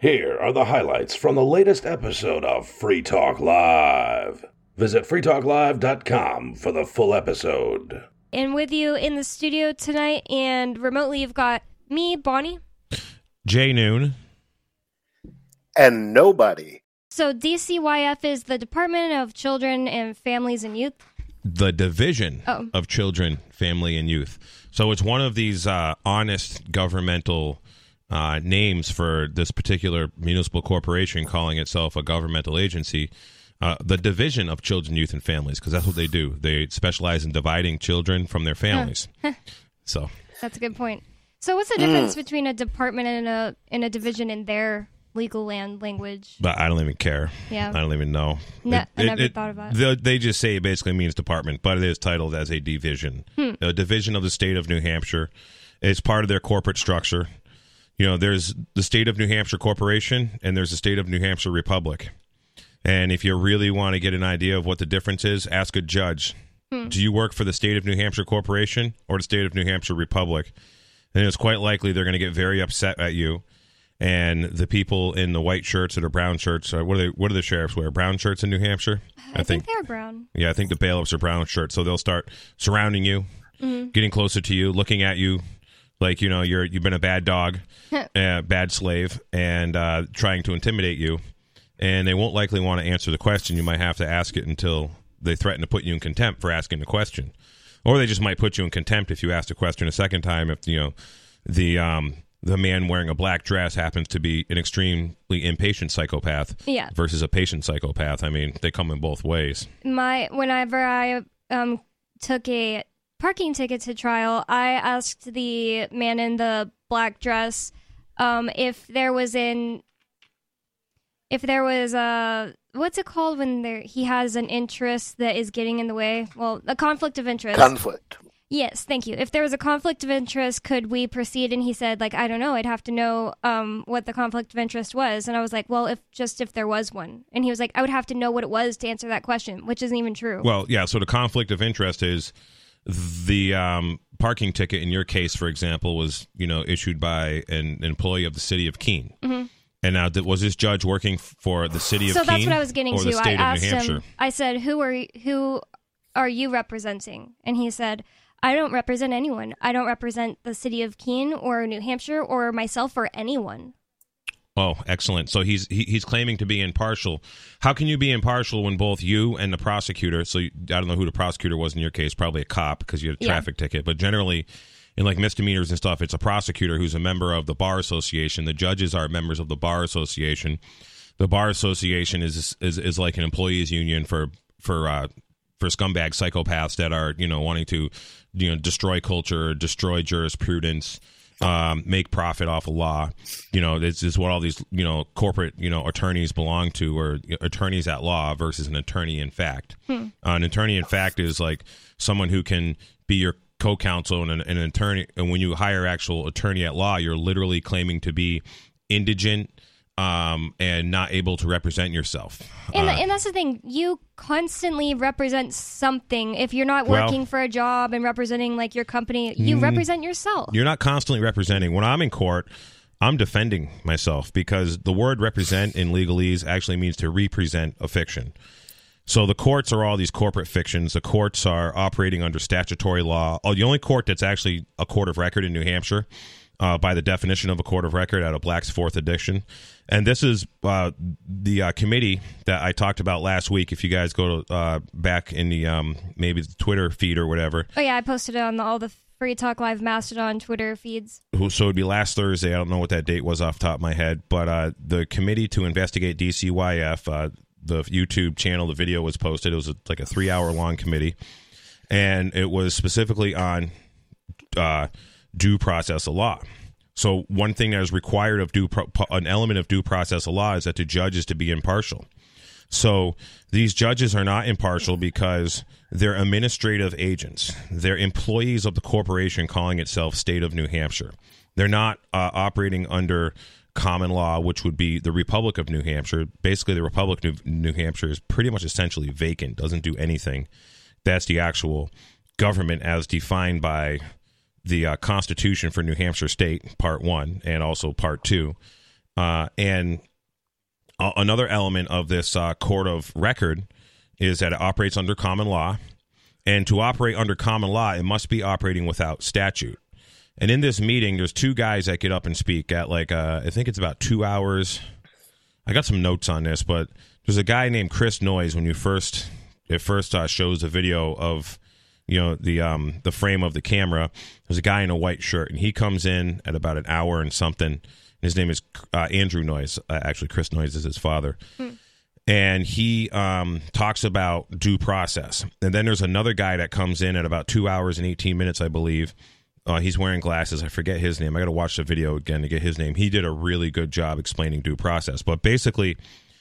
Here are the highlights from the latest episode of Free Talk Live. Visit freetalklive.com for the full episode. And with you in the studio tonight and remotely, you've got me, Bonnie. Jay Noon. And nobody. So DCYF is the Department of Children and Families and Youth. The Division of Children, Family, and Youth. So it's one of these honest governmental names for this particular municipal corporation calling itself a governmental agency. The Division of Children, Youth, and Families, because that's what they do. They specialize in dividing children from their families. So that's a good point. So what's the difference between a department and a division in their legal language? But I don't even care. Yeah. I don't even know. I never thought about it. They just say it basically means department, but it is titled as a division. A division of the state of New Hampshire. It's part of their corporate structure. You know, there's the state of New Hampshire Corporation and there's the state of New Hampshire Republic. And if you really want to get an idea of what the difference is, ask a judge. Do you work for the state of New Hampshire Corporation or the state of New Hampshire Republic? And it's quite likely they're going to get very upset at you. And the people in the white shirts or brown shirts, what do the sheriffs wear? Brown shirts in New Hampshire? I think they're brown. Yeah, I think the bailiffs are brown shirts. So they'll start surrounding you, getting closer to you, looking at you like, you know, you've been a bad dog, bad slave, and trying to intimidate you. And they won't likely want to answer the question. You might have to ask it until they threaten to put you in contempt for asking the question. Or they just might put you in contempt if you ask the question a second time if, you know, the man wearing a black dress happens to be an extremely impatient psychopath versus a patient psychopath. I mean, they come in both ways. Whenever I took a parking ticket to trial, I asked the man in the black dress if there was what's it called when he has an interest that is getting in the way? Well, a conflict of interest. Conflict. Yes, thank you. If there was a conflict of interest, could we proceed? And he said, like, I don't know. I'd have to know what the conflict of interest was. And I was like, well, if there was one. And he was like, I would have to know what it was to answer that question, which isn't even true. Well, yeah, so the conflict of interest is the parking ticket in your case, for example, was, you know, issued by an employee of the city of Keene. Mm-hmm. And now, was this judge working for the city of Keene? So that's what I was getting to. I asked him, I said, who are you representing? And he said, I don't represent anyone. I don't represent the city of Keene or New Hampshire or myself or anyone. Oh, excellent. So he's claiming to be impartial. How can you be impartial when both you and the prosecutor, so I don't know who the prosecutor was in your case, probably a cop because you had a traffic ticket, but generally in like misdemeanors and stuff, it's a prosecutor who's a member of the Bar Association. The judges are members of the Bar Association. The Bar Association is like an employees union for scumbag psychopaths that are, you know, wanting to, you know, destroy culture, destroy jurisprudence, make profit off of law. You know, this is what all these, you know, corporate, you know, attorneys belong to, or attorneys at law versus an attorney in fact. An attorney in fact is like someone who can be your co-counsel and an attorney. And when you hire actual attorney at law, you're literally claiming to be indigent and not able to represent yourself. And that's the thing. You constantly represent something. If you're not working for a job and representing like your company, you represent yourself. You're not constantly representing. When I'm in court, I'm defending myself because the word represent in legalese actually means to represent a fiction. So the courts are all these corporate fictions. The courts are operating under statutory law. The only court that's actually a court of record in New Hampshire, by the definition of a court of record out of Black's Fourth Edition. And this is the committee that I talked about last week. If you guys go to, back in the maybe the Twitter feed or whatever. Oh, yeah, I posted it on all the Free Talk Live Mastodon Twitter feeds. So it'd be last Thursday. I don't know what that date was off the top of my head. But the committee to investigate DCYF, the YouTube channel, the video was posted. It was like a 3-hour-long committee. And it was specifically on due process of law. So one thing that is required of an element of due process of law is that the judge is to be impartial. So these judges are not impartial because they're administrative agents. They're employees of the corporation calling itself State of New Hampshire. They're not operating under common law, which would be the Republic of New Hampshire. Basically, the Republic of New Hampshire is pretty much essentially vacant, doesn't do anything. That's the actual government as defined by the Constitution for New Hampshire State, Part 1, and also Part 2. And another element of this court of record is that it operates under common law. And to operate under common law, it must be operating without statute. And in this meeting, there's two guys that get up and speak at I think it's about 2 hours. I got some notes on this, but there's a guy named Chris Noyes. When it first shows a video of, the frame of the camera, there's a guy in a white shirt, and he comes in at about an hour and something. His name is Andrew Noyes. Actually, Chris Noyes is his father. And he talks about due process. And then there's another guy that comes in at about 2 hours and 18 minutes, I believe. He's wearing glasses. I forget his name. I got to watch the video again to get his name. He did a really good job explaining due process. But basically,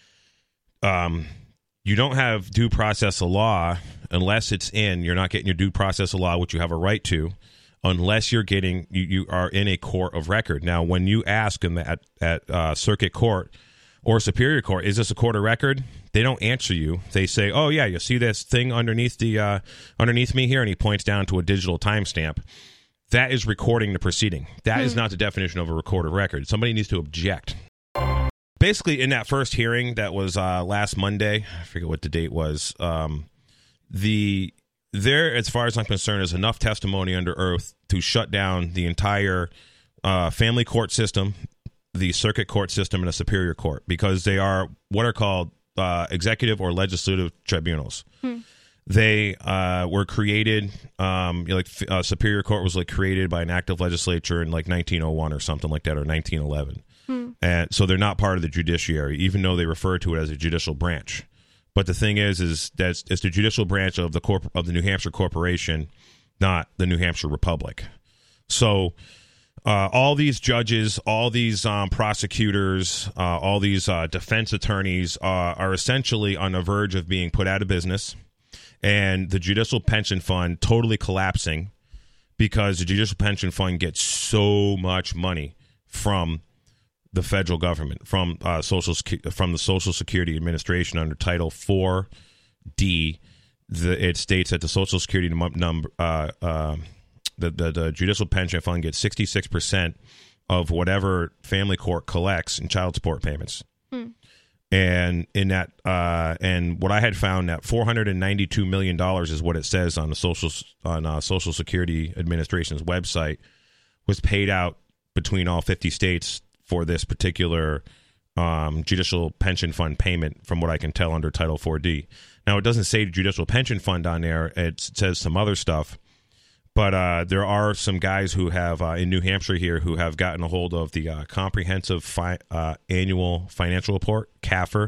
you don't have due process of law unless you're not getting your due process of law, which you have a right to, unless you are in a court of record. Now, when you ask them at circuit court or superior court, is this a court of record? They don't answer you. They say, oh, yeah, you see this thing underneath me here? And he points down to a digital timestamp. That is recording the proceeding. That is not the definition of a record of record. Somebody needs to object. Basically, in that first hearing that was last Monday, I forget what the date was, there, as far as I'm concerned, is enough testimony under oath to shut down the entire family court system, the circuit court system, and a superior court, because they are what are called executive or legislative tribunals. They were created, superior court was created by an act of legislature in 1901 or something like that, or 1911. And so they're not part of the judiciary, even though they refer to it as a judicial branch. But the thing is that it's the judicial branch of the New Hampshire Corporation, not the New Hampshire Republic. So all these judges, all these prosecutors, all these defense attorneys are essentially on the verge of being put out of business, and the Judicial Pension Fund totally collapsing because the Judicial Pension Fund gets so much money from the federal government, from the Social Security Administration under Title 4D. It states that the Social Security number, the Judicial Pension Fund gets 66% of whatever family court collects in child support payments. And in that, and what I had found, that $492 million is what it says on the Social Security Administration's website, was paid out between all 50 states for this particular Judicial Pension Fund payment, from what I can tell, under Title 4D. Now, it doesn't say Judicial Pension Fund on there. It says some other stuff. But there are some guys who have, in New Hampshire here, who have gotten a hold of the Comprehensive Annual Financial Report, CAFR,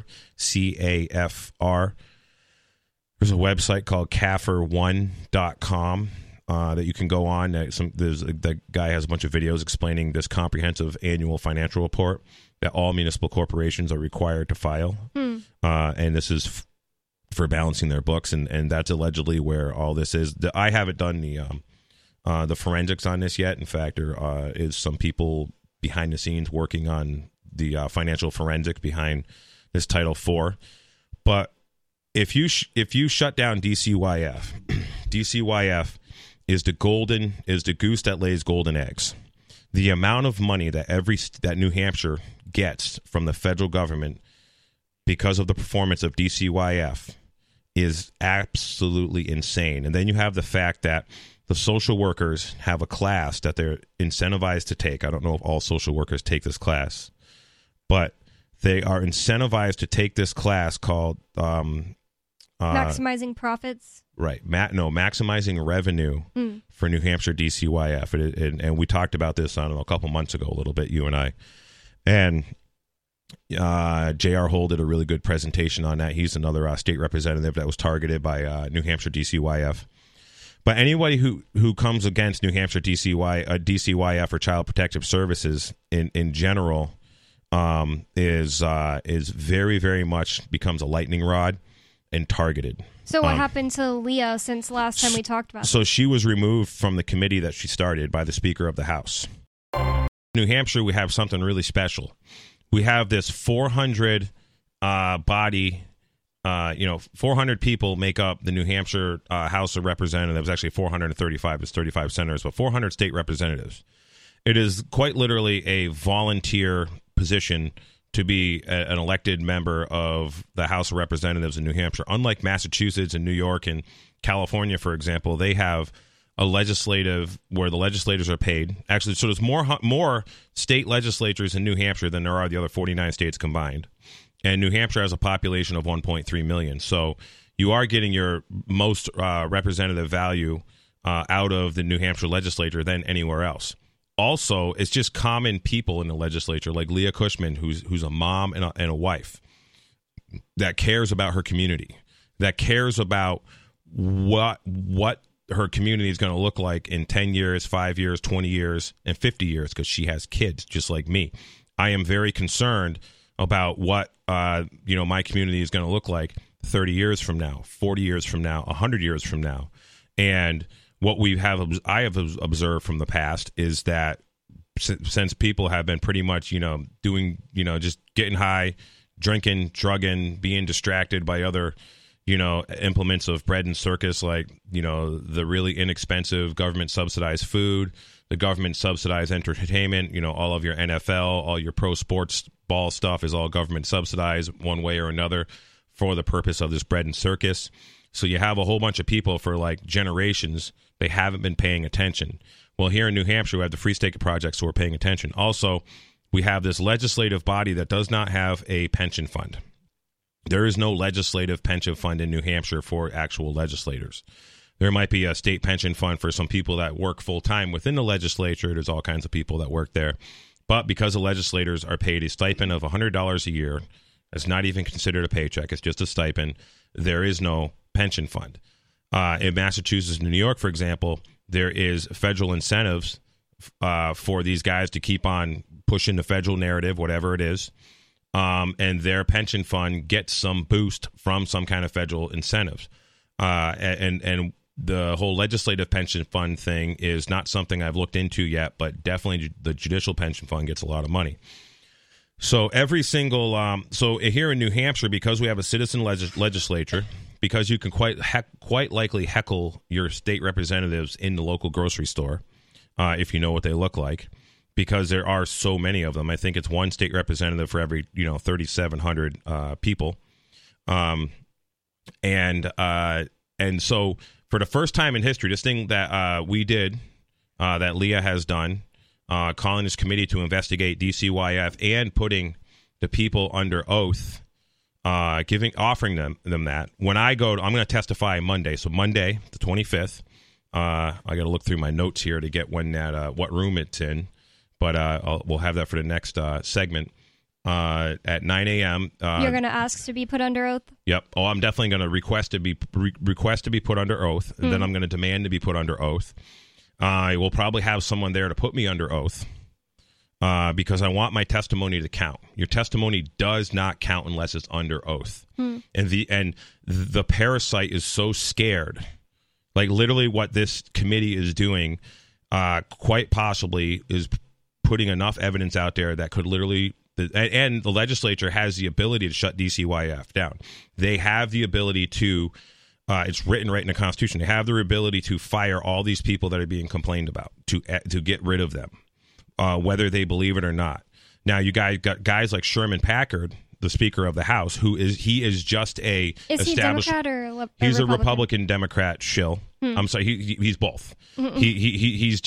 CAFR. There's a website called CAFR1.com that you can go on. The guy has a bunch of videos explaining this Comprehensive Annual Financial Report that all municipal corporations are required to file. And this is for balancing their books, and that's allegedly where all this is. I haven't done the forensics on this yet. In fact, there is some people behind the scenes working on the financial forensic behind this Title IV. But if you shut down DCYF, DCYF is the goose that lays golden eggs. The amount of money that New Hampshire gets from the federal government because of the performance of DCYF is absolutely insane. And then you have the fact that the social workers have a class that they're incentivized to take. I don't know if all social workers take this class, but they are incentivized to take this class called maximizing profits. Right. Maximizing revenue for New Hampshire DCYF. And we talked about this, I don't know, a couple months ago, a little bit, you and I. And J.R. Hull did a really good presentation on that. He's another state representative that was targeted by New Hampshire DCYF. But anybody who comes against New Hampshire DCYF or Child Protective Services in general is very, very much becomes a lightning rod and targeted. So what happened to Leah since last time we talked about? So she was removed from the committee that she started by the Speaker of the House. New Hampshire, we have something really special. We have this 400 body. 400 people make up the New Hampshire House of Representatives. Actually, 435. It's 35 senators, but 400 state representatives. It is quite literally a volunteer position to be an elected member of the House of Representatives in New Hampshire. Unlike Massachusetts and New York and California, for example, they have a legislative where the legislators are paid. Actually, so there's more state legislatures in New Hampshire than there are the other 49 states combined. And New Hampshire has a population of 1.3 million. So you are getting your most representative value out of the New Hampshire legislature than anywhere else. Also, it's just common people in the legislature, like Leah Cushman, who's a mom and a wife, that cares about her community, that cares about what her community is going to look like in 10 years, 5 years, 20 years, and 50 years, because she has kids just like me. I am very concerned about what my community is going to look like 30 years from now, 40 years from now, 100 years from now. And what I have observed from the past is that since people have been pretty much, doing, just getting high, drinking, drugging, being distracted by other, implements of bread and circus, like, the really inexpensive government subsidized food, the government subsidized entertainment, all of your NFL, all your pro sports ball stuff is all government subsidized one way or another for the purpose of this bread and circus. So you have a whole bunch of people for like generations, they haven't been paying attention. Well, here in New Hampshire, we have the Free State Project, so we're paying attention. Also, we have this legislative body that does not have a pension fund. There is no legislative pension fund in New Hampshire for actual legislators. There might be a state pension fund for some people that work full-time within the legislature. There's all kinds of people that work there. But because the legislators are paid a stipend of $100 a year, it's not even considered a paycheck. It's just a stipend. There is no pension fund. In Massachusetts and New York, for example, there is federal incentives for these guys to keep on pushing the federal narrative, whatever it is. And their pension fund gets some boost from some kind of federal incentives. And the whole legislative pension fund thing is not something I've looked into yet, but definitely the judicial pension fund gets a lot of money. So every single so here in New Hampshire, because we have a citizen legislature, because you can quite likely heckle your state representatives in the local grocery store if you know what they look like, because there are so many of them. I think it's one state representative for every 3,700 people, and so for the first time in history, this thing that we did, that Leah has done, calling this committee to investigate DCYF and putting the people under oath, offering them that. When I go, I'm going to testify Monday. So Monday, the 25th. I got to look through my notes here to get when that what room it's in, but we'll have that for the next segment at 9 a.m. You're going to ask to be put under oath? Yep. Oh, I'm definitely going to request to be put under oath, and then I'm going to demand to be put under oath. I will probably have someone there to put me under oath because I want my testimony to count. Your testimony does not count unless it's under oath. And the parasite is so scared. Like literally what this committee is doing quite possibly is putting enough evidence out there that could literally, and the legislature has the ability to shut DCYF down. They have the ability to, it's written right in the Constitution, they have the ability to fire all these people that are being complained about, to get rid of them, whether they believe it or not. Now, you guys got guys like Sherman Packard, the Speaker of the House, he is just a is he Democrat or he's a Republican Democrat shill. I'm sorry, he's both. He's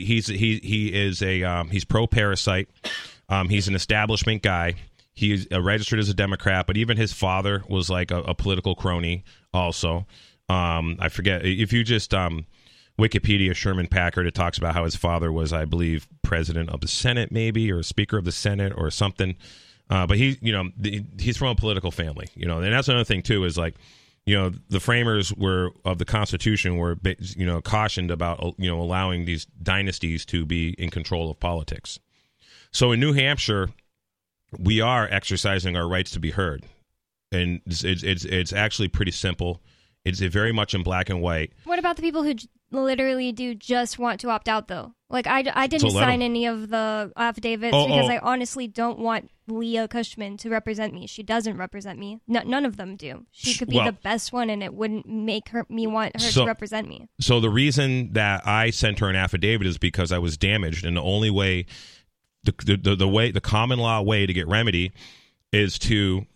pro parasite. He's an establishment guy. He's registered as a Democrat, but even his father was like a political crony also. I forget, if you just Wikipedia Sherman Packard, it talks about how his father was, I believe, president of the Senate maybe, or Speaker of the Senate or something. But he's from a political family, and that's another thing too, is like, the framers of the Constitution were, cautioned about, allowing these dynasties to be in control of politics. So in New Hampshire, we are exercising our rights to be heard, and it's actually pretty simple. It's very much in black and white. What about the people who literally do just want to opt out, though? Like, I didn't sign any of the affidavits because I honestly don't want Leah Cushman to represent me. She doesn't represent me. None of them do. She could be the best one, and it wouldn't make me want her to represent me. So the reason that I sent her an affidavit is because I was damaged, and the only way the common law way to get remedy is to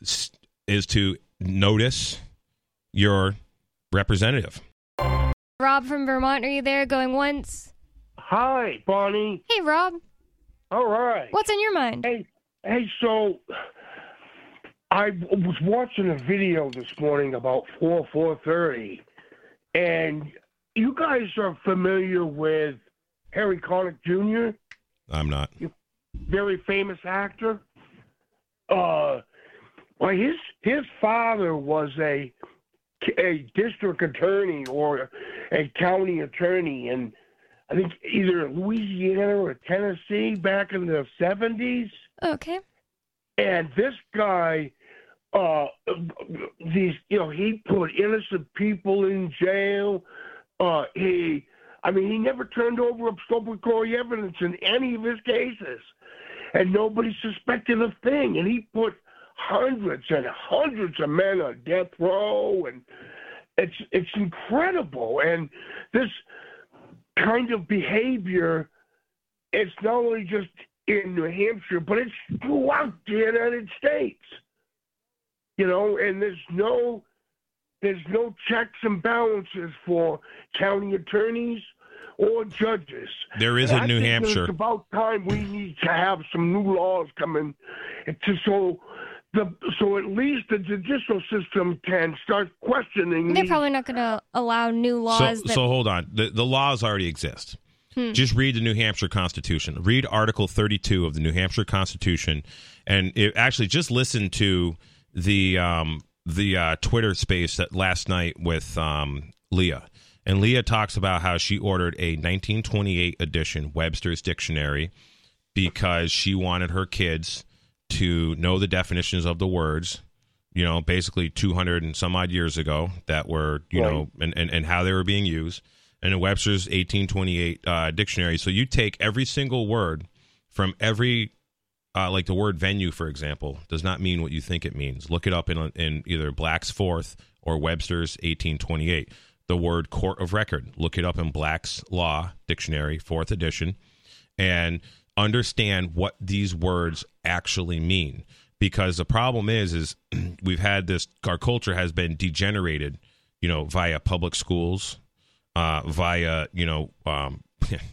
notice your representative. Rob from Vermont, are you there? Going once. Hi, Bonnie. Hey, Rob. All right. What's on your mind? Hey, so I was watching a video this morning about 4:30, and you guys are familiar with Harry Connick Jr.? I'm not. Very famous actor. Well, his father was a district attorney or a county attorney in, I think, either Louisiana or Tennessee back in the 70s. Okay. And this guy, he put innocent people in jail. He never turned over exculpatory evidence in any of his cases, and nobody suspected a thing. And he put hundreds and hundreds of men on death row, and it's incredible. And this kind of behavior, it's not only just in New Hampshire, but it's throughout the United States. And there's no checks and balances for county attorneys or judges. There is in New Hampshire. It's about time we need to have some new laws coming, so at least the judicial system can start questioning. They're probably not going to allow new laws. So hold on. The laws already exist. Just read the New Hampshire Constitution. Read Article 32 of the New Hampshire Constitution, and actually just listen to the Twitter space that last night with Leah. And Leah talks about how she ordered a 1928 edition Webster's Dictionary because she wanted her kids to know the definitions of the words, basically 200 and some odd years ago that were, and how they were being used. And in Webster's 1828 dictionary, so you take every single word from every, like the word venue, for example, does not mean what you think it means. Look it up in either Black's Fourth or Webster's 1828. The word court of record, look it up in Black's Law Dictionary, 4th edition, and understand what these words actually mean. Because the problem is we've had this, our culture has been degenerated, via public schools, via, the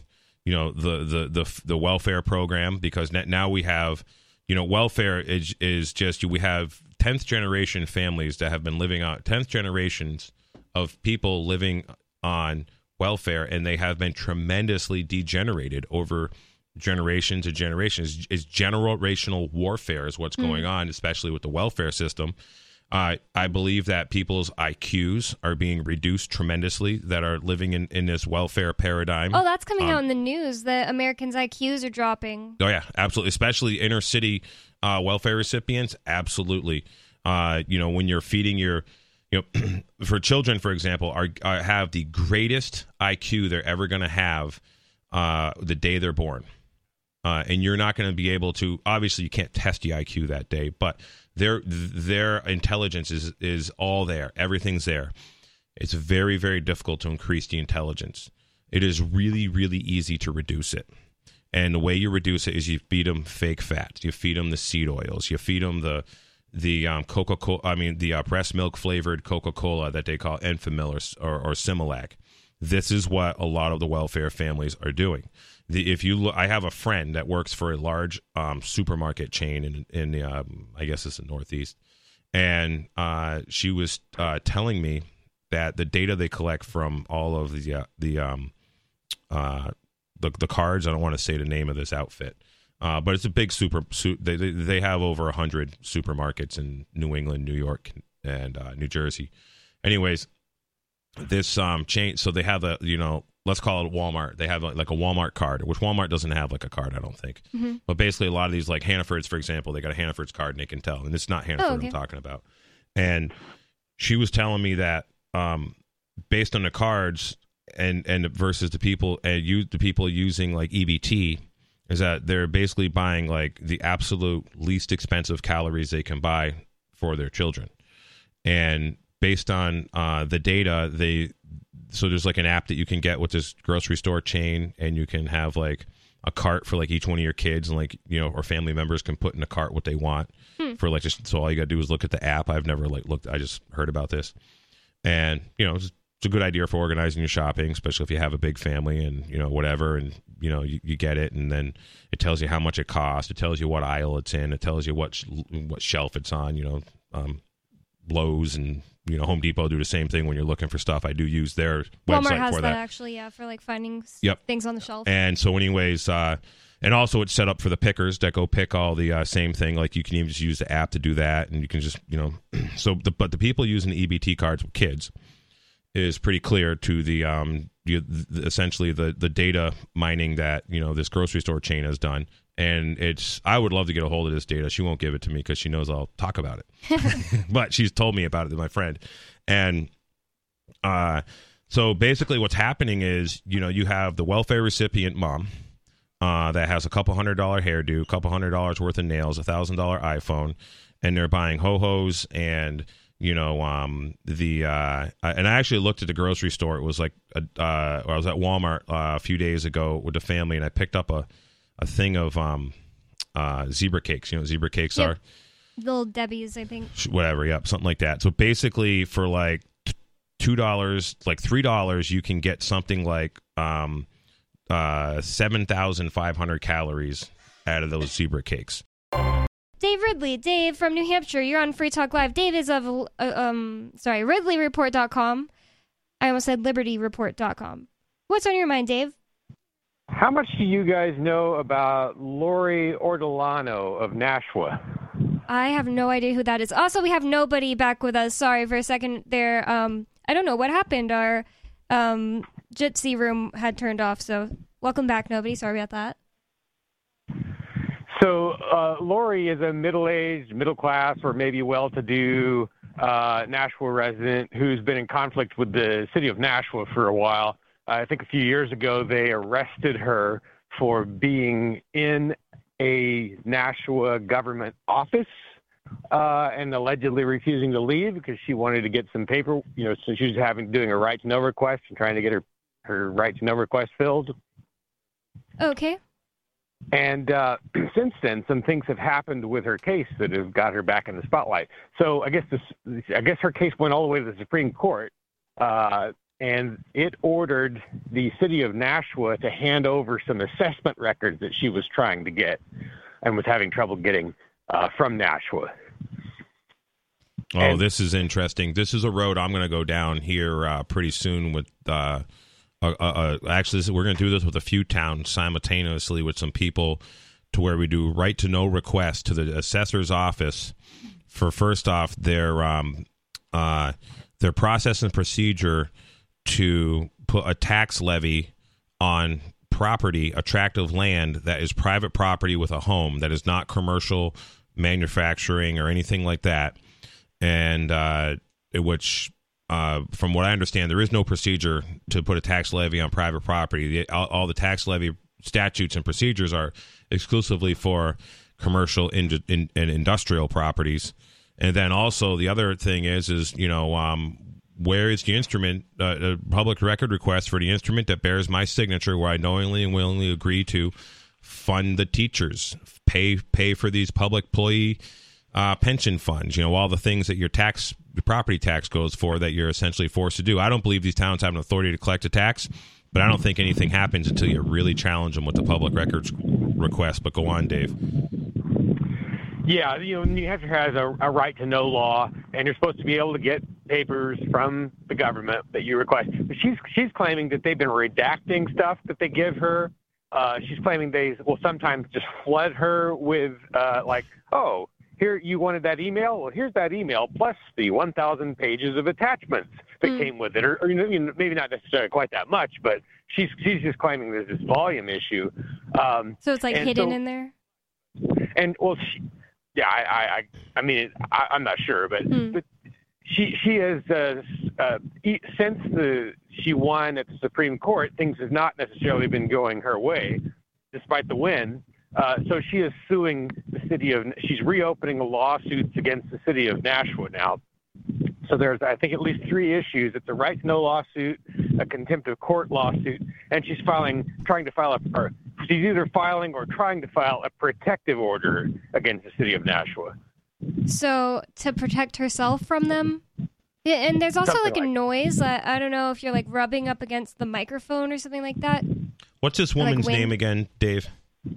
welfare program, because now we have, welfare is just, we have 10th generation families that have been living on 10th generations of people living on welfare, and they have been tremendously degenerated over generations and generations. Is generational warfare is what's going on, especially with the welfare system. I believe that people's IQs are being reduced tremendously that are living in this welfare paradigm. Oh, that's coming out in the news, that Americans' IQs are dropping. Oh, yeah, absolutely. Especially inner city welfare recipients. Absolutely. When you're feeding your, for children, for example, have the greatest IQ they're ever going to have the day they're born. And you're not going to be able to, obviously you can't test the IQ that day, but their intelligence is all there. Everything's there. It's very, very difficult to increase the intelligence. It is really, really easy to reduce it. And the way you reduce it is you feed them fake fats. You feed them the seed oils. You feed them the Coca-Cola, the breast milk flavored Coca-Cola that they call Enfamil or Similac. This is what a lot of the welfare families are doing. If you look, I have a friend that works for a large supermarket chain in the I guess it's the Northeast, and she was telling me that the data they collect from all of the cards. I don't want to say the name of this outfit, but it's a big They have over 100 supermarkets in New England, New York, and New Jersey. Anyways, this chain. So they have let's call it Walmart. They have like a Walmart card, which Walmart doesn't have like a card, I don't think. Mm-hmm. But basically a lot of these, like Hannaford's, for example, they got a Hannaford's card and they can tell. And it's not Hannaford I'm talking about. And she was telling me that based on the cards and versus the people using like EBT, is that they're basically buying like the absolute least expensive calories they can buy for their children. And based on the data, so there's like an app that you can get with this grocery store chain, and you can have like a cart for like each one of your kids, and like, you know, or family members can put in a cart what they want for like, just so all you gotta do is look at the app. I've never like looked. I just heard about this, and you know, it's a good idea for organizing your shopping, especially if you have a big family and, you know, whatever, and you know, you get it, and then it tells you how much it costs. It tells you what aisle it's in. It tells you what shelf it's on. You know, Lowe's and, you know, Home Depot do the same thing when you're looking for stuff. I do use their website Walmart has for that that. actually, yeah, for like finding Yep. things on the shelf. And so anyways, and also it's set up for the pickers that go pick all the same thing. Like you can even just use the app to do that, and you can just, you know, but the people using the EBT cards with kids is pretty clear to the essentially the data mining that, you know, this grocery store chain has done. And I would love to get a hold of this data. She won't give it to me because she knows I'll talk about it. But she's told me about it to my friend. And so basically what's happening is, you know, you have the welfare recipient mom that has a couple $100 hairdo, $200 worth of nails, $1,000 iPhone, and they're buying ho-hos and, you know, and I actually looked at the grocery store. It was like, I was at Walmart a few days ago with the family, and I picked up a thing of zebra cakes. You know what zebra cakes are? Little Debbie's, I think. Whatever, yep, something like that. So basically for like $2, like $3, you can get something like 7,500 calories out of those zebra cakes. Dave Ridley, Dave from New Hampshire. You're on Free Talk Live. Dave is of RidleyReport.com. I almost said LibertyReport.com. What's on your mind, Dave? How much do you guys know about Lori Ortolano of Nashua? I have no idea who that is. Also, we have nobody back with us. Sorry for a second there. I don't know what happened. Our Jitsi room had turned off, so welcome back, nobody. Sorry about that. So Lori is a middle-aged, middle-class, or maybe well-to-do Nashua resident who's been in conflict with the city of Nashua for a while. I think a few years ago they arrested her for being in a Nashua government office and allegedly refusing to leave because she wanted to get some paper, you know, so she was doing a right-to-know request and trying to get her right-to-know request filled. Okay. And since then, some things have happened with her case that have got her back in the spotlight. So I guess her case went all the way to the Supreme Court, and it ordered the city of Nashua to hand over some assessment records that she was trying to get and was having trouble getting from Nashua. This is interesting. This is a road I'm going to go down here pretty soon with actually, we're going to do this with a few towns simultaneously with some people, to where we do right to know requests to the assessor's office for, first off, their process and procedure to put a tax levy on property, a tract of land that is private property with a home, that is not commercial manufacturing or anything like that, and which from what I understand, there is no procedure to put a tax levy on private property. All the tax levy statutes and procedures are exclusively for commercial and industrial properties. And then also the other thing is you know, where is the instrument, a public record request for the instrument that bears my signature, where I knowingly and willingly agree to fund the teachers, pay for these public employee pension funds, you know, all the things that your property tax goes for, that you're essentially forced to do. I don't believe these towns have an authority to collect a tax, but I don't think anything happens until you really challenge them with the public records request. But go on, Dave. Yeah, you know, New Hampshire has a right-to-know law, and you're supposed to be able to get papers from the government that you request. But she's claiming that they've been redacting stuff that they give her. She's claiming they will sometimes just flood her with, like, oh, here, you wanted that email? Well, here's that email, plus the 1,000 pages of attachments that came with it. Or you know, maybe not necessarily quite that much, but she's just claiming there's this volume issue. So it's like hidden in there? And, well, I mean, I'm not sure, but she has, since she won at the Supreme Court, things have not necessarily been going her way, despite the win. So she is suing the city of, she's reopening lawsuits against the city of Nashua now. So there's, I think, at least 3 issues. It's a right to know lawsuit, a contempt of court lawsuit, and she's trying to file she's either filing or trying to file a protective order against the city of Nashua. So to protect herself from them? Yeah, and there's also Something like a like noise. I don't know if you're like rubbing up against the microphone or something like that. What's this woman's name again, Dave?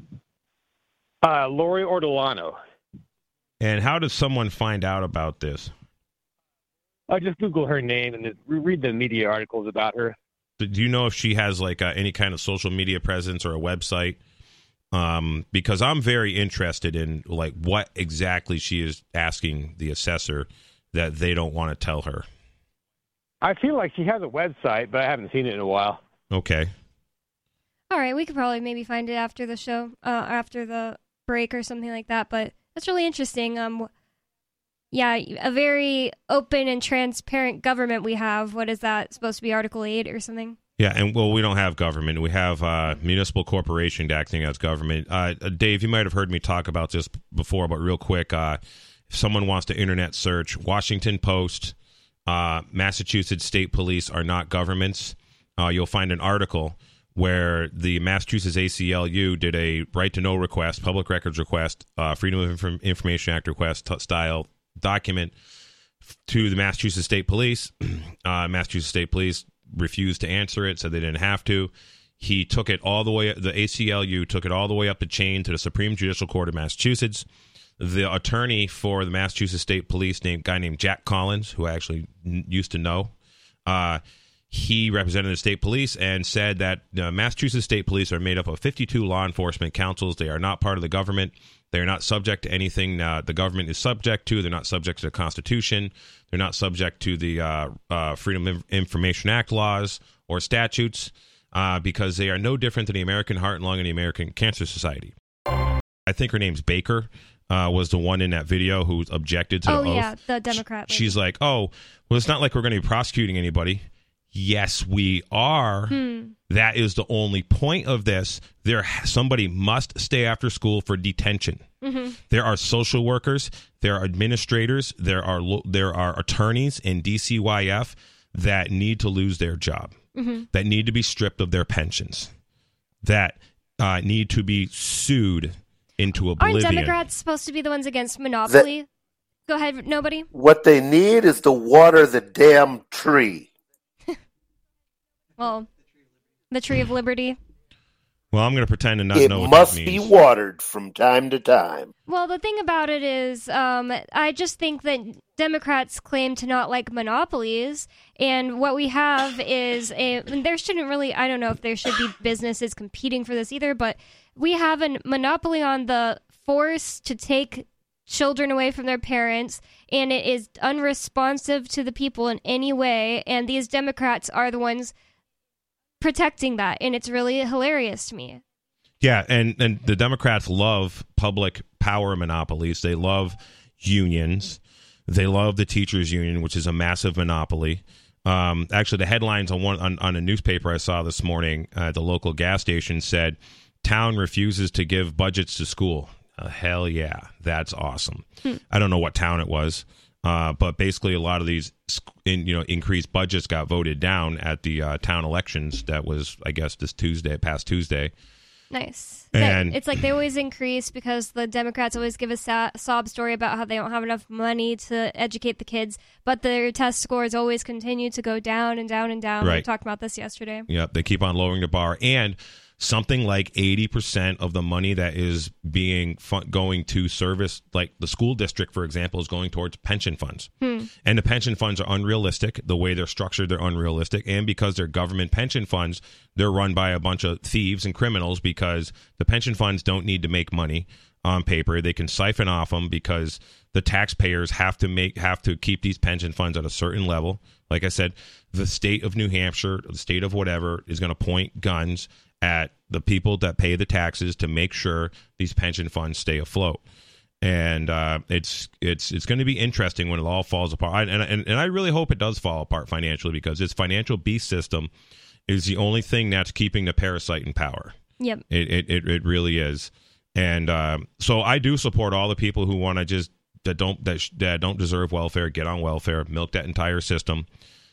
Lori Ortolano. And how does someone find out about this? Just Google her name and read the media articles about her. Do you know if she has like any kind of social media presence or a website? Because I'm very interested in like what exactly she is asking the assessor that they don't want to tell her. I feel like she has a website, but I haven't seen it in a while. Okay. All right, we could probably maybe find it after the show, after the break or something like that. But that's really interesting. Yeah, a very open and transparent government we have. What is that supposed to be? Article 8 or something? Yeah, and well, we don't have government. We have municipal corporation acting as government. Dave, you might have heard me talk about this before, but real quick, if someone wants to internet search, Washington Post, Massachusetts State Police are not governments. You'll find an article where the Massachusetts ACLU did a right-to-know request, public records request, Freedom of Information Act request style document to the Massachusetts State Police. Massachusetts State Police refused to answer it, said they didn't have to. He took it all the way, the ACLU took it all the way up the chain to the Supreme Judicial Court of Massachusetts. The attorney for the Massachusetts State Police, guy named Jack Collins, who I actually used to know, he represented the state police and said that Massachusetts State Police are made up of 52 law enforcement councils. They are not part of the government. They are not subject to anything the government is subject to. They're not subject to the Constitution. They're not subject to the Freedom of Information Act laws or statutes because they are no different than the American Heart and Lung and the American Cancer Society. I think her name's Baker. Was the one in that video who objected to the oath. Oh, yeah, the Democrat lady. She's like, oh, well, it's not like we're going to be prosecuting anybody. Yes, we are. That is the only point of this. Somebody must stay after school for detention. Mm-hmm. There are social workers, there are administrators, there are attorneys in DCYF that need to lose their job, that need to be stripped of their pensions, that need to be sued into oblivion. Aren't Democrats supposed to be the ones against monopoly? Go ahead, nobody. What they need is to water the damn tree. Well, the Tree of Liberty. Well, I'm going to pretend to not know what It must that be means. watered from time to time. Well, the thing about it is, I just think that Democrats claim to not like monopolies, and what we have is there shouldn't really, I don't know if there should be businesses competing for this either, but we have a monopoly on the force to take children away from their parents, and it is unresponsive to the people in any way, and these Democrats are the ones protecting that, and it's really hilarious to me. Yeah, and the Democrats love public power monopolies. They love unions. They love the teachers union, which is a massive monopoly. Actually, the headlines on a newspaper I saw this morning at the local gas station said, "Town refuses to give budgets to school." Hell yeah, that's awesome. I don't know what town it was. But basically, a lot of these, increased budgets got voted down at the town elections. That was, I guess, past Tuesday. Nice. And it's like they always increase because the Democrats always give a sob story about how they don't have enough money to educate the kids, but their test scores always continue to go down and down and down. Right. We talked about this yesterday. Yep, they keep on lowering the bar. And something like 80% of the money that is being going to service, like the school district, for example, is going towards pension funds. And the pension funds are unrealistic. The way they're structured, they're unrealistic. And because they're government pension funds, they're run by a bunch of thieves and criminals because the pension funds don't need to make money on paper. They can siphon off them because the taxpayers have to keep these pension funds at a certain level. Like I said, the state of New Hampshire, the state of whatever, is going to point guns at the people that pay the taxes to make sure these pension funds stay afloat. And it's going to be interesting when it all falls apart. And I really hope it does fall apart financially, because this financial beast system is the only thing that's keeping the parasite in power. Yep. It really is. And so I do support all the people who want to that don't deserve welfare, get on welfare, milk that entire system.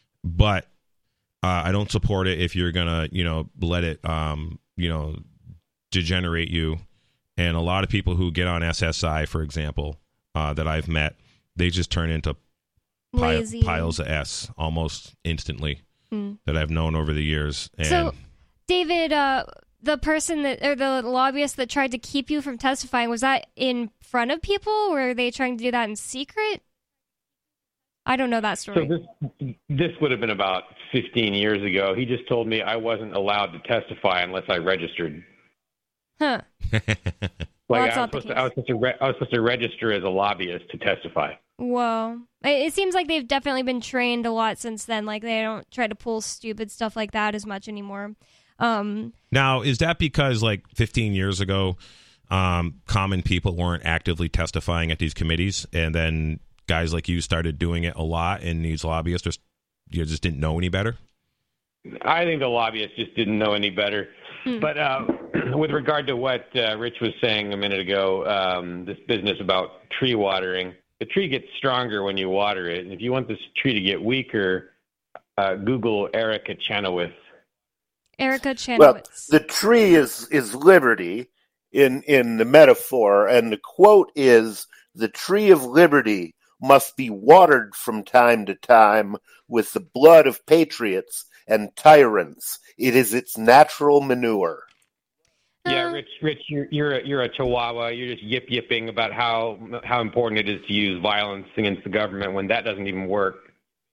But I don't support it if you're gonna, let it, degenerate you. And a lot of people who get on SSI, for example, that I've met, they just turn into piles of S almost instantly that I've known over the years. And so, David, the person or the lobbyist that tried to keep you from testifying, was that in front of people, or were they trying to do that in secret? I don't know that story. So this would have been about 15 years ago. He just told me I wasn't allowed to testify unless I registered. Huh. Like I was supposed to register as a lobbyist to testify. Whoa. It seems like they've definitely been trained a lot since then. Like, they don't try to pull stupid stuff like that as much anymore. Now, is that because, like, 15 years ago, common people weren't actively testifying at these committees, and then guys like you started doing it a lot, and these lobbyists just didn't know any better? I think the lobbyists just didn't know any better. But with regard to what Rich was saying a minute ago, this business about tree watering, the tree gets stronger when you water it. And if you want this tree to get weaker, Google Erica Chenoweth. Erica Chenoweth. Well, the tree is liberty in the metaphor, and the quote is, "The tree of liberty must be watered from time to time with the blood of patriots and tyrants. It is its natural manure." Yeah, Rich, you're a Chihuahua. You're just yipping about how important it is to use violence against the government when that doesn't even work.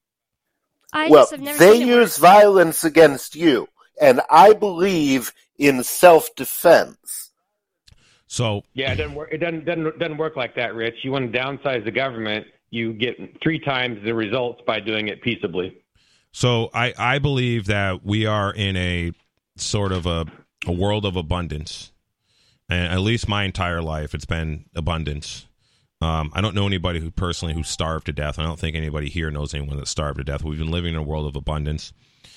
They use violence against you, and I believe in self-defense. So yeah, it doesn't work. It doesn't work like that, Rich. You want to downsize the government, you get 3 times the results by doing it peaceably. So I believe that we are in a sort of a world of abundance, and at least my entire life it's been abundance. I don't know anybody who starved to death. I don't think anybody here knows anyone that starved to death. We've been living in a world of abundance,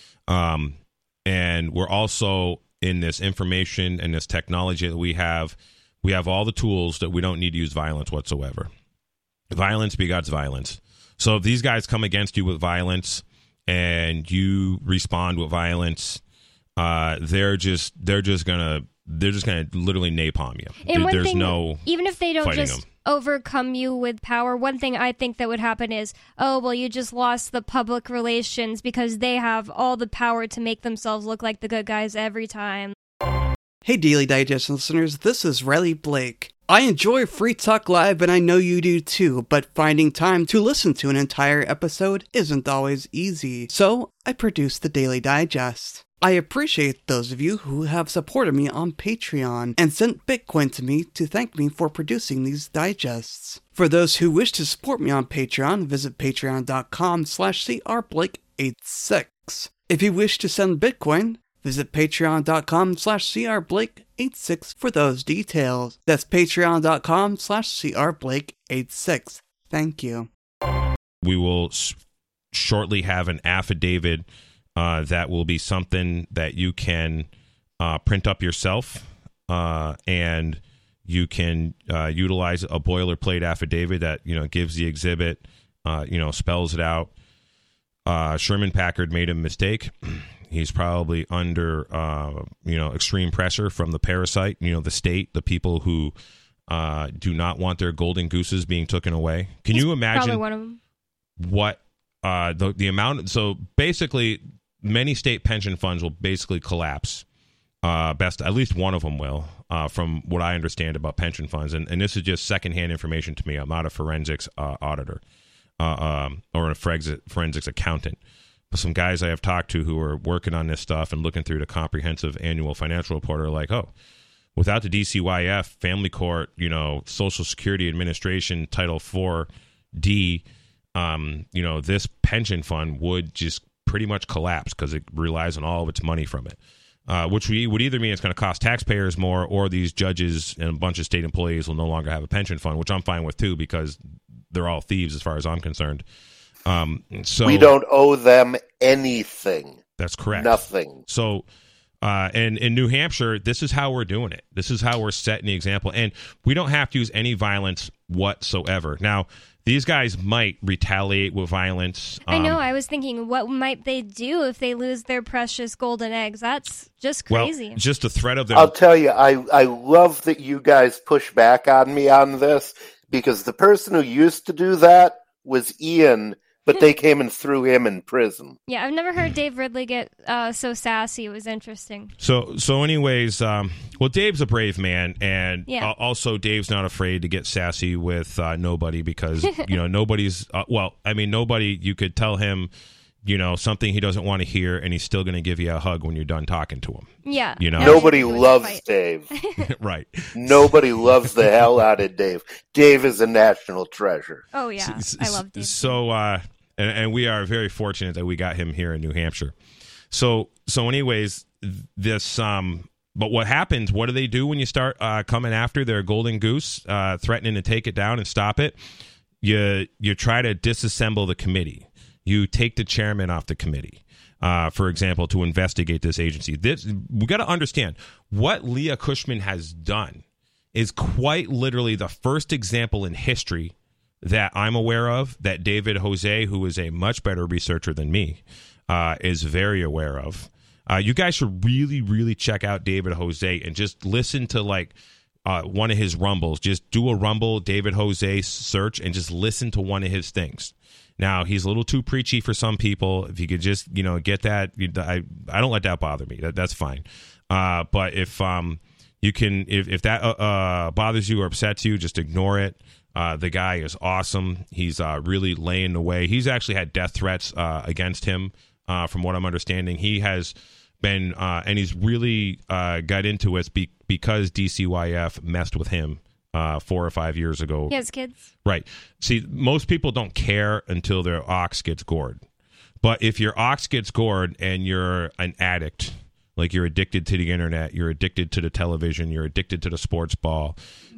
and we're also in this information and this technology that we have. We have all the tools that we don't need to use violence whatsoever. Violence begots violence. So if these guys come against you with violence and you respond with violence, they're just gonna literally napalm you. And There's thing, no even if they don't just them. overcome you with power, one thing I think that would happen is, oh, well, you just lost the public relations because they have all the power to make themselves look like the good guys every time. Hey Daily Digest listeners, this is Riley Blake. I enjoy Free Talk Live, and I know you do too, but finding time to listen to an entire episode isn't always easy, so I produce the Daily Digest. I appreciate those of you who have supported me on Patreon and sent Bitcoin to me to thank me for producing these digests. For those who wish to support me on Patreon, visit patreon.com/crblake86. If you wish to send Bitcoin, visit patreon.com/crblake86 for those details. That's patreon.com/crblake86. Thank you. We will shortly have an affidavit that will be something that you can print up yourself, and you can utilize a boilerplate affidavit that gives the exhibit, spells it out. Sherman Packard made a mistake. He's probably under extreme pressure from the parasite, the state, the people who do not want their golden gooses being taken away. Can you imagine probably one of them. What the amount? So basically, many state pension funds will basically collapse. At least one of them will, from what I understand about pension funds. And this is just secondhand information to me. I'm not a forensics auditor or a forensics accountant. But some guys I have talked to who are working on this stuff and looking through the comprehensive annual financial report are like, oh, without the DCYF, Family Court, Social Security Administration, Title IV-D, this pension fund would just pretty much collapse because it relies on all of its money from it, which would either mean it's going to cost taxpayers more, or these judges and a bunch of state employees will no longer have a pension fund, which I'm fine with too, because they're all thieves as far as I'm concerned. So we don't owe them anything. That's correct. Nothing. So, and in New Hampshire, this is how we're doing it. This is how we're setting the example. And we don't have to use any violence whatsoever. Now, these guys might retaliate with violence. I know. I was thinking, what might they do if they lose their precious golden eggs? That's just crazy. Well, just the threat of them. I'll tell you, I love that you guys push back on me on this, because the person who used to do that was Ian, but they came and threw him in prison. Yeah, I've never heard Dave Ridley get so sassy. It was interesting. So anyways, well, Dave's a brave man, and also Dave's not afraid to get sassy with nobody, because nobody's nobody. You could tell him something he doesn't want to hear, and he's still going to give you a hug when you're done talking to him. Yeah, nobody loves Dave. Right. Nobody loves the hell out of Dave. Dave is a national treasure. Oh yeah, I love Dave. So. And we are very fortunate that we got him here in New Hampshire. So anyways, this but what happens? What do they do when you start coming after their golden goose, threatening to take it down and stop it? You try to disassemble the committee. You take the chairman off the committee, for example, to investigate this agency. We got to understand what Leah Cushman has done is quite literally the first example in history that I'm aware of, that David Jose, who is a much better researcher than me, is very aware of. You guys should really, really check out David Jose and just listen to one of his rumbles. Just do a rumble David Jose search and just listen to one of his things. Now, he's a little too preachy for some people. If you could just, get that, I don't let that bother me. That's fine. But if you can, if that bothers you or upsets you, just ignore it. The guy is awesome. He's really laying the way. He's actually had death threats against him, from what I'm understanding. He has been, and he's really got into it because DCYF messed with him 4 or 5 years ago. He has kids. Right. See, most people don't care until their ox gets gored. But if your ox gets gored and you're an addict, like you're addicted to the internet, you're addicted to the television, you're addicted to the sports ball,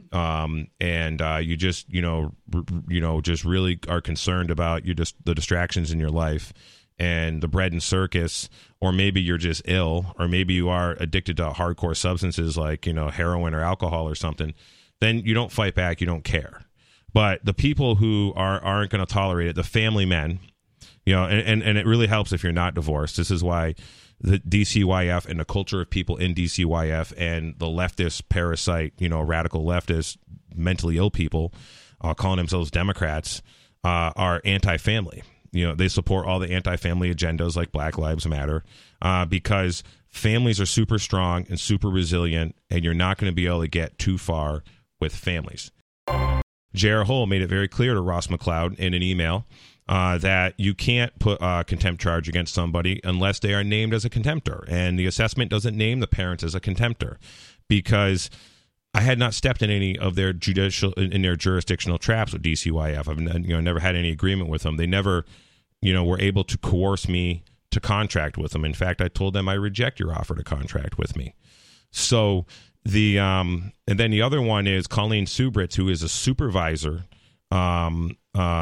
and you just just really are concerned about the distractions in your life and the bread and circus, or maybe you're just ill, or maybe you are addicted to hardcore substances like heroin or alcohol or something, then you don't fight back, you don't care. But the people who aren't going to tolerate it, the family men, and it really helps if you're not divorced. This is why the DCYF and the culture of people in DCYF and the leftist parasite, radical leftist, mentally ill people calling themselves Democrats are anti-family. They support all the anti-family agendas like Black Lives Matter because families are super strong and super resilient, and you're not going to be able to get too far with families. J.R. Hull made it very clear to Ross McLeod in an email that you can't put a contempt charge against somebody unless they are named as a contemptor. And the assessment doesn't name the parents as a contemptor because I had not stepped in any of their jurisdictional traps with DCYF. I've never had any agreement with them. They never, were able to coerce me to contract with them. In fact, I told them I reject your offer to contract with me. So and then the other one is Colleen Subritz, who is a supervisor on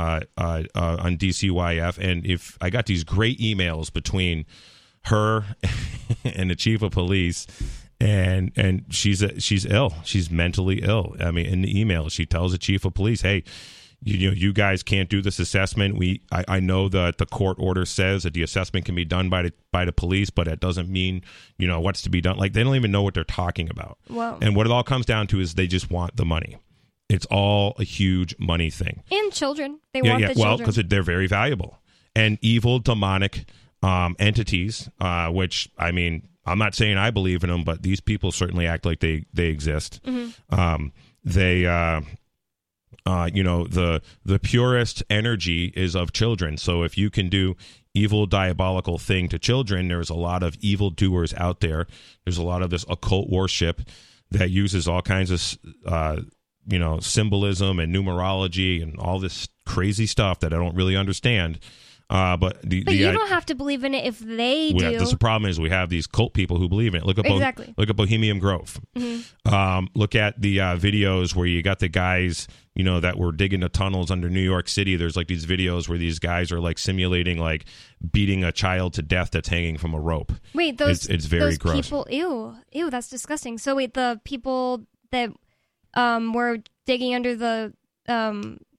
DCYF, and if I got these great emails between her and the chief of police, and she's ill, she's mentally ill. I mean, in the email she tells the chief of police, hey, you guys can't do this assessment. I know that the court order says that the assessment can be done by the police, but it doesn't mean what's to be done. Like, they don't even know what they're talking about. Wow. And what it all comes down to is they just want the money. It's all a huge money thing. And children. They want the children. Well, because they're very valuable. And evil, demonic entities, which, I mean, I'm not saying I believe in them, but these people certainly act like they exist. Mm-hmm. The purest energy is of children. So if you can do evil, diabolical thing to children, there's a lot of evil doers out there. There's a lot of this occult worship that uses all kinds of symbolism and numerology and all this crazy stuff that I don't really understand. But you don't have to believe in it if they do. The problem is we have these cult people who believe in it. Look at Bohemian Grove. Mm-hmm. Look at the videos where you got the guys, that were digging the tunnels under New York City. There's like these videos where these guys are like simulating like beating a child to death that's hanging from a rope. Wait, it's very gross. People, ew, that's disgusting. So wait, the people that were digging under the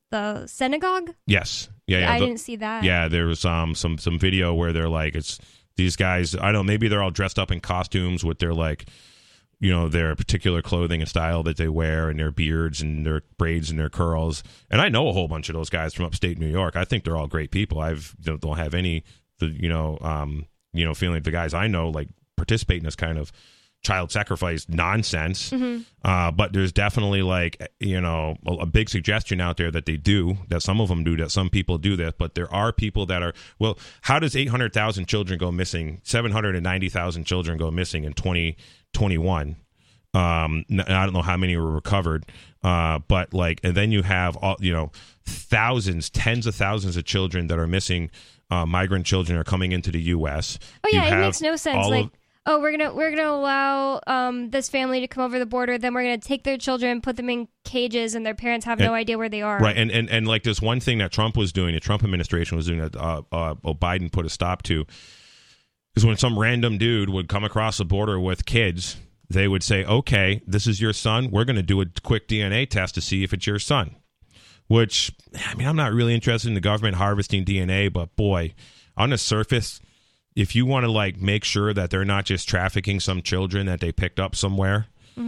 the synagogue? Yes. Yeah. I didn't see that. Yeah, there was some video where they're like, it's these guys, I don't know, maybe they're all dressed up in costumes with their like, you know, their particular clothing and style that they wear and their beards and their braids and their curls. And I know a whole bunch of those guys from upstate New York. I think they're all great people. Don't have any, feeling like the guys I know like participate in this kind of child sacrifice nonsense. Mm-hmm. But there's definitely like, a big suggestion out there that they do, that some of them do, that some people do this, but there are people that are, well, how does 800,000 children go missing, 790,000 children go missing in 2021? I don't know how many were recovered, but like, and then you have all, thousands, tens of thousands of children that are missing. Migrant children are coming into the U.S. Oh yeah, it makes no sense. Like, we're gonna allow this family to come over the border, then we're gonna take their children, put them in cages, and their parents have no idea where they are. Right, and like this one thing that Trump was doing, the Trump administration was doing that Biden put a stop to, is when some random dude would come across the border with kids, they would say, okay, this is your son, we're going to do a quick DNA test to see if it's your son. Which, I mean, I'm not really interested in the government harvesting DNA, but boy, on the surface, if you want to like make sure that they're not just trafficking some children that they picked up somewhere,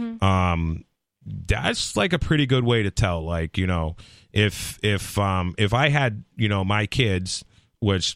that's like a pretty good way to tell. Like, if I had, my kids, which,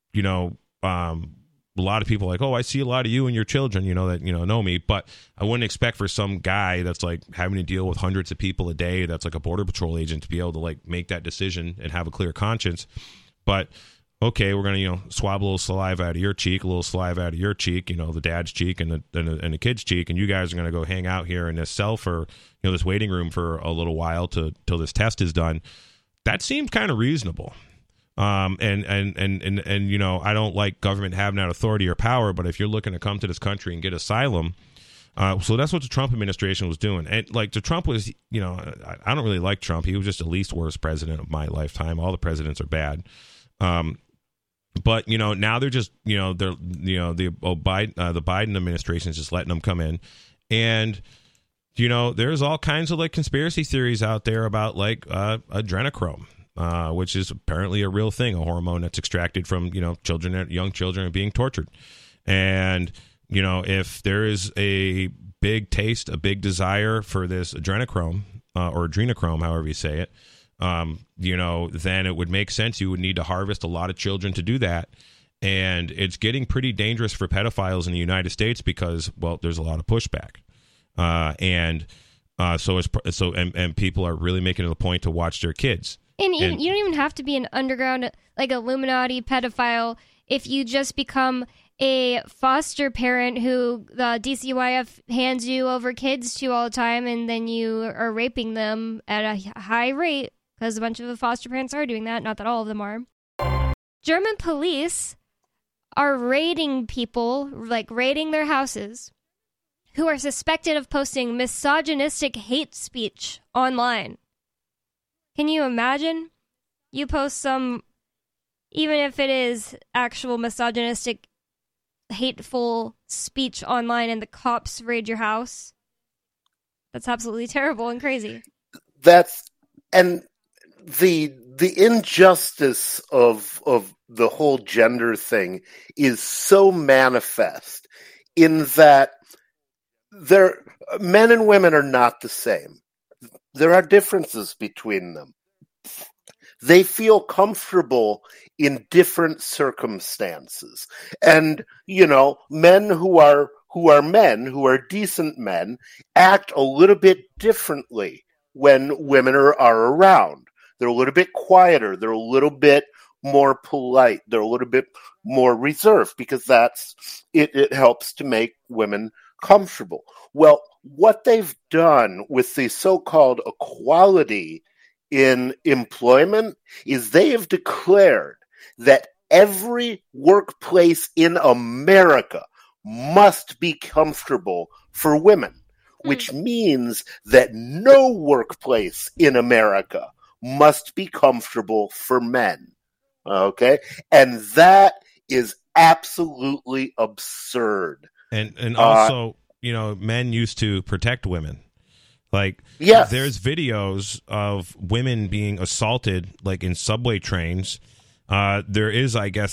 a lot of people are like, oh, I see a lot of you and your children, that, know me. But I wouldn't expect for some guy that's like having to deal with hundreds of people a day, that's like a Border Patrol agent, to be able to like make that decision and have a clear conscience. But okay, we're going to, swab a little saliva out of your cheek, a little saliva out of your cheek, the dad's cheek and the kid's cheek. And you guys are going to go hang out here in this cell for, this waiting room for a little while till this test is done. That seemed kind of reasonable. And I don't like government having that authority or power, but if you're looking to come to this country and get asylum, so that's what the Trump administration was doing. And like the Trump was, I don't really like Trump. He was just the least worst president of my lifetime. All the presidents are bad. But now they're just, the Biden administration is just letting them come in. And, there's all kinds of like conspiracy theories out there about like adrenochrome. Which is apparently a real thing, a hormone that's extracted from, young children being tortured. And, if there is a big taste, a big desire for this adrenochrome or adrenochrome, however you say it, then it would make sense. You would need to harvest a lot of children to do that. And it's getting pretty dangerous for pedophiles in the United States because, well, there's a lot of pushback. So people are really making it a point to watch their kids. And you don't even have to be an underground, like, Illuminati pedophile if you just become a foster parent who the DCYF hands you over kids to all the time, and then you are raping them at a high rate, because a bunch of the foster parents are doing that, not that all of them are. German police are raiding people, like raiding their houses, who are suspected of posting misogynistic hate speech online. Can you imagine? You post some, even if it is actual misogynistic, hateful speech online, and the cops raid your house? That's absolutely terrible and crazy. And the injustice of the whole gender thing is so manifest in that men and women are not the same. There are differences between them. They feel comfortable in different circumstances. And, men who are men, who are decent men, act a little bit differently when women are around. They're a little bit quieter. They're a little bit more polite. They're a little bit more reserved because it helps to make women comfortable. Well, what they've done with the so-called equality in employment is they have declared that every workplace in America must be comfortable for women, which means that no workplace in America must be comfortable for men. Okay? And that is absolutely absurd. And also, men used to protect women. Like, yes. There's videos of women being assaulted, like in subway trains. There is, I guess,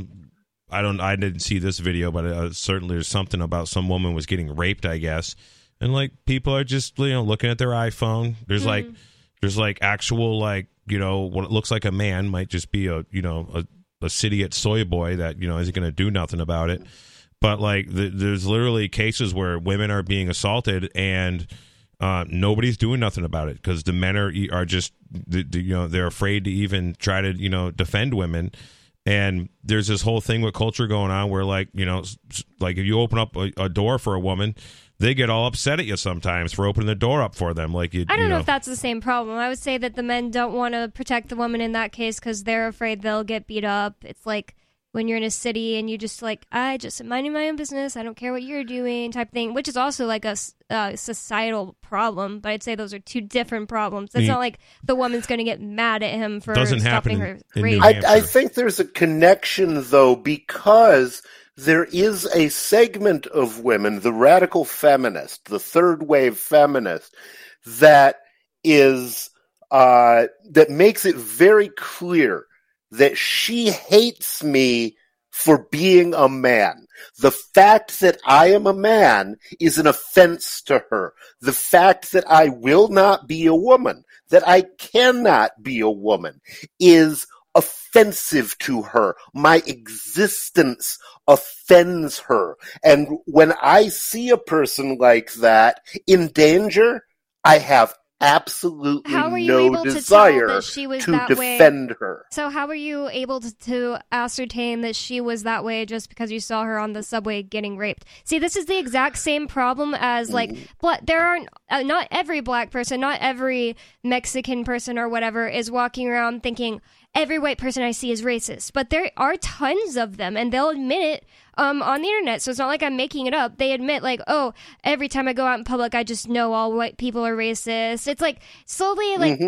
I didn't see this video, but certainly there's something about some woman was getting raped, I guess. And like people are just, looking at their iPhone. There's like actual, like, what it looks like a man might just be a idiot soy boy that, isn't going to do nothing about it. But like there's literally cases where women are being assaulted and nobody's doing nothing about it because the men are just, they're afraid to even try to, defend women. And there's this whole thing with culture going on where, like, like if you open up a door for a woman, they get all upset at you sometimes for opening the door up for them. Like, I don't know if that's the same problem. I would say that the men don't want to protect the woman in that case because they're afraid they'll get beat up. It's like when you're in a city and you just like, I just am minding my own business. I don't care what you're doing type thing, which is also like a societal problem. But I'd say those are two different problems. It's not like the woman's going to get mad at him for stopping her rape. I think there's a connection, though, because there is a segment of women, the radical feminist, the third wave feminist, that is that makes it very clear that she hates me for being a man. The fact that I am a man is an offense to her. The fact that I will not be a woman, that I cannot be a woman, is offensive to her. My existence offends her. And when I see a person like that in danger, I have absolutely no desire to defend her. So how were you able to ascertain that she was that way just because you saw her on the subway getting raped? See, this is the exact same problem as like there aren't not every black person, not every Mexican person or whatever is walking around thinking every white person I see is racist, but there are tons of them, and they'll admit it on the internet. So it's not like I'm making it up. They admit, like, oh, every time I go out in public, I just know all white people are racist. It's like slowly, like,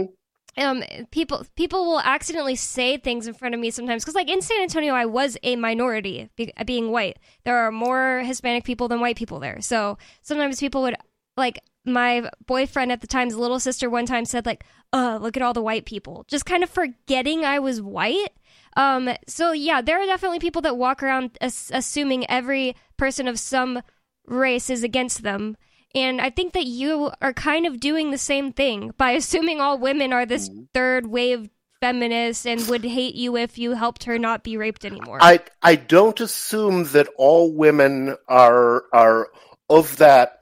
people will accidentally say things in front of me sometimes because, like, in San Antonio, I was a minority being white. There are more Hispanic people than white people there. So sometimes people would, like, my boyfriend at the time's little sister one time said, like, look at all the white people, just kind of forgetting I was white. So yeah, there are definitely people that walk around assuming every person of some race is against them. And I think that you are kind of doing the same thing by assuming all women are this third wave feminist and would hate you if you helped her not be raped anymore. I don't assume that all women are of that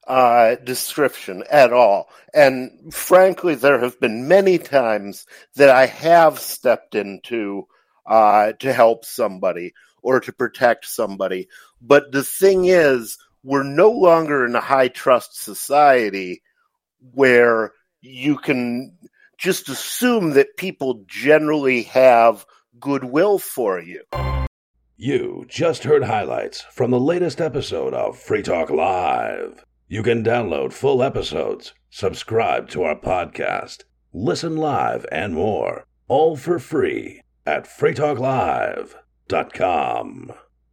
description at all. And frankly, there have been many times that I have stepped into to help somebody or to protect somebody. But the thing is, we're no longer in a high trust society where you can just assume that people generally have goodwill for you. You just heard highlights from the latest episode of Free Talk Live. You can download full episodes, subscribe to our podcast, listen live, and more, all for free at freetalklive.com.